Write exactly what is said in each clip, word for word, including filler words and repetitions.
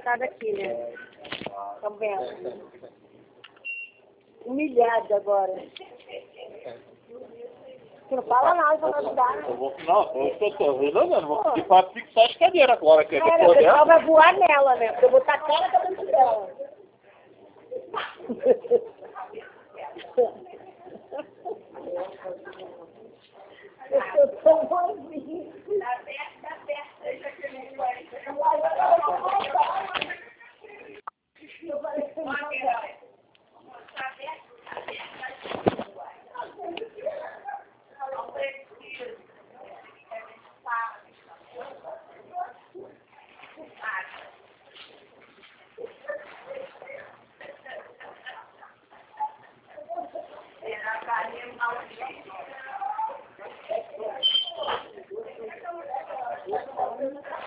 sentada aqui, né? Tá vendo? Humilhada agora. Você não fala nada pra não ajudar. Eu vou, não, eu tô, tô resolvendo, vou pedir pra fixar as cadeiras agora. Que Cara, o pessoal vai voar nela, né? Porque eu vou tacar a cara pra dentro dela. Eu sou tão bonzinho. Dá perto, dá perto. Deixa que eu não vai. Eu falei que não vai. Tá perto, tá perto. Thank you.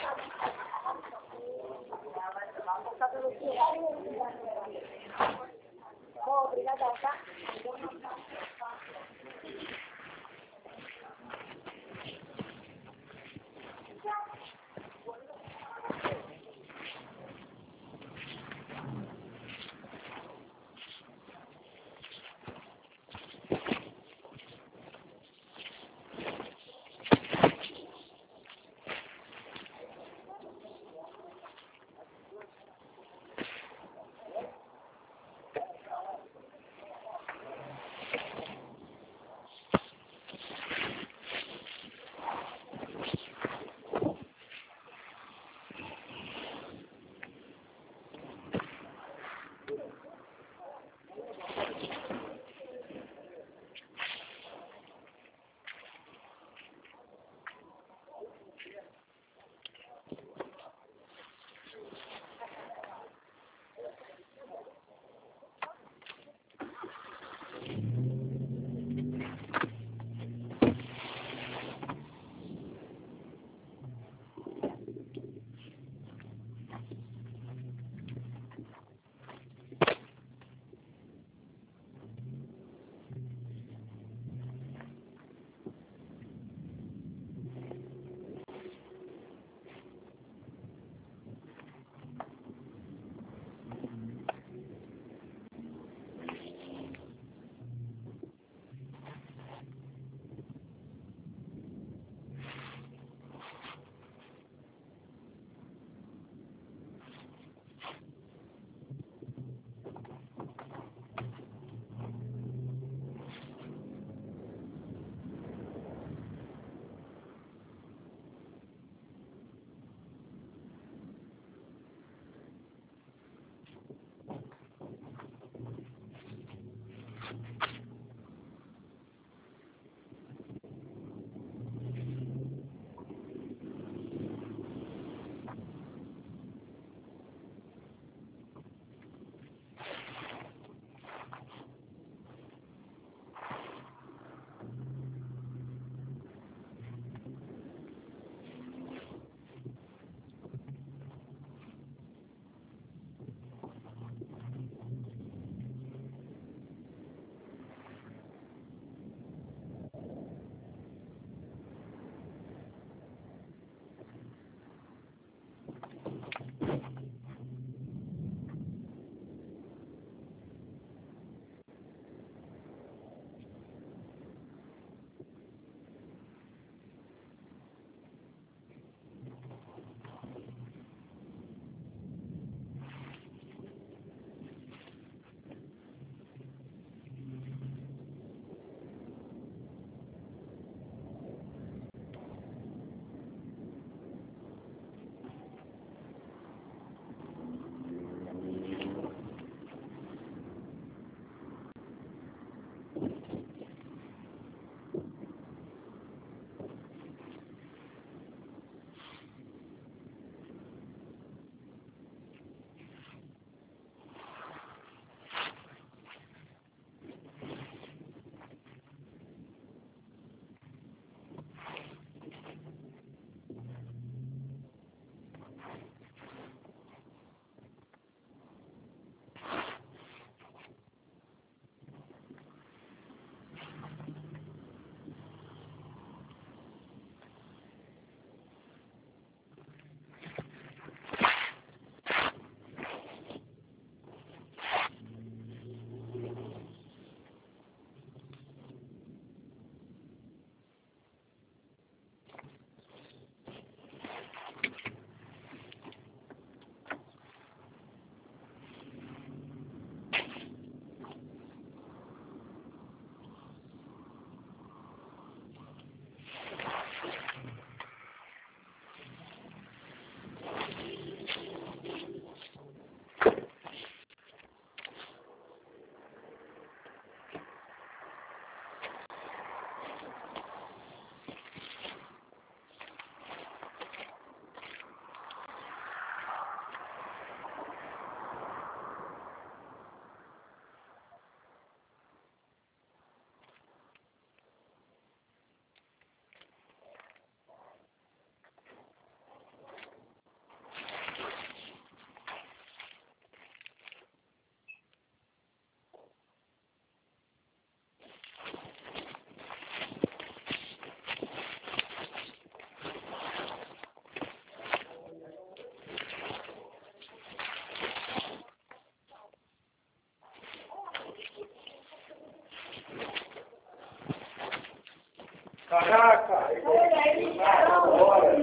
Caraca! Olha aí, caramba!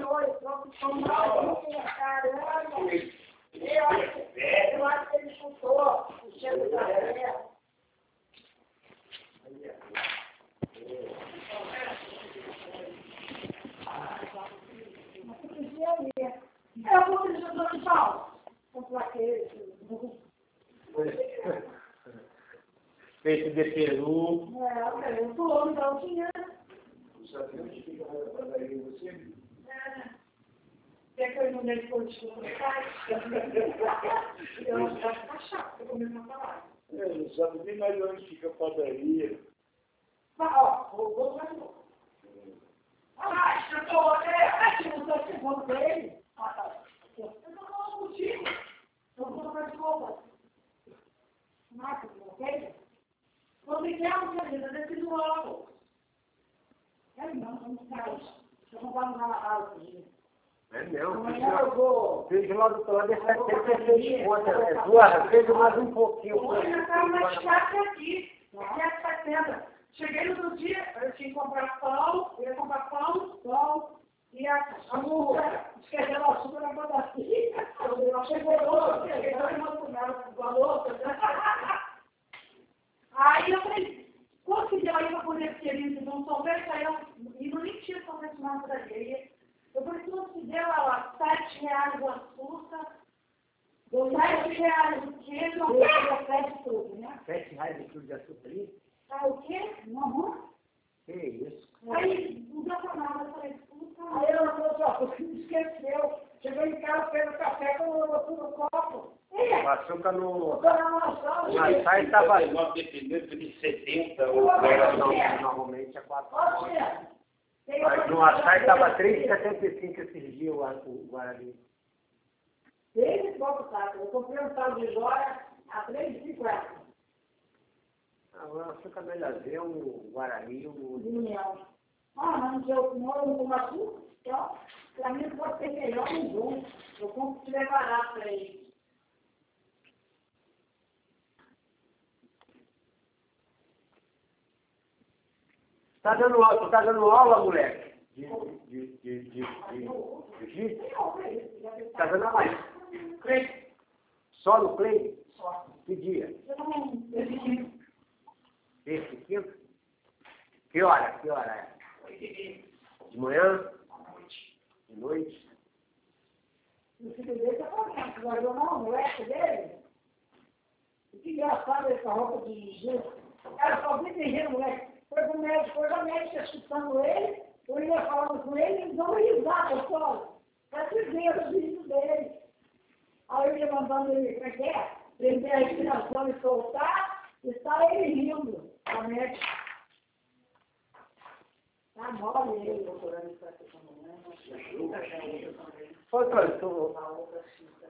Caramba! Eu acho que ele chutou o cheiro da terra. Eu vou dizer do São Paulo. Com plaqueiro. Peixe de peru. É, eu tô homem da altinha. Sabe onde fica a padaria você? Quer que eu não dei por desculpa no site? Eu acho que tá chato, eu começo a falar. Eu não sabe nem mais onde fica a padaria. Mas, ó, vou vou fazer. Ah, eu tô, é, eu não tô segundo dele. Ah, tá. Eu não vou contigo. Eu vou fazer de roupa. Marca, ok? Quando vier um dia, eu decido logo. É não, não sai. Eu vou lá na casa. É meu. Amanhã eu vou. Vejo lá do outro lado, é setenta e seis contas. É duas vezes mais um pouquinho. Hoje eu estava mais chato aqui. Aqui é setenta. Cheguei no outro dia, eu tinha que comprar pão, eu ia comprar pão, pão, e a açúcar, esqueceu o açúcar na padaria. Eu cheguei hoje, cheguei no valor. Aí eu falei, quanto que deu aí para poder ter isso de um sorvete? Aí eu, e não nem tinha sorvete na padaria. Eu falei, quanto que deu lá? Sete reais o açúcar, sete reais o queijo, não foi sete tudo, né? Sete reais de quilo de açúcar ali? Ah, o quê? Não, Que isso? aí, não deu pra nada, eu falei, puta. Aí ela falou, ó, você esqueceu. Chegou em casa, fez o café, colocou no copo. O açúcar no... Botou na maçã. O açaí estava... Dependendo de setenta, ou normalmente é quatro. Mas no açaí estava três reais e setenta e cinco esses dias o Guarani. três e pouco, tá? Eu comprei um tal de joia a três e cinquenta. O açúcar melhorzinho, o Guarani, o... União. Ah, mas não sei, eu moro no açúcar, então, pra mim pode ser melhor um bom. Eu compro se tiver barato pra ele. Tá dando aula, tu tá dando aula, moleque? De, de, de, de, de, de, de, tá dando aula? Clay. Só no Clay? Só. Que dia? Eu não, eu não. Esse quinto? Que hora? Que hora é? De manhã? De noite? O filho dele tá falando, guardou não, o moleque dele. Que engraçado essa roupa de jeito. Cara, só vi terreiro, moleque. Foi pro médico, foi o médico escutando ele, eu ia falando com ele, eles dão uma risada só. Pra se ver o vídeo dele. Aí eu ia mandando ele, como é que é? Prender a respiração e soltar, e está ele rindo. O médico. Tá mole ele, doutorando, está ficando, né? Foi, tu,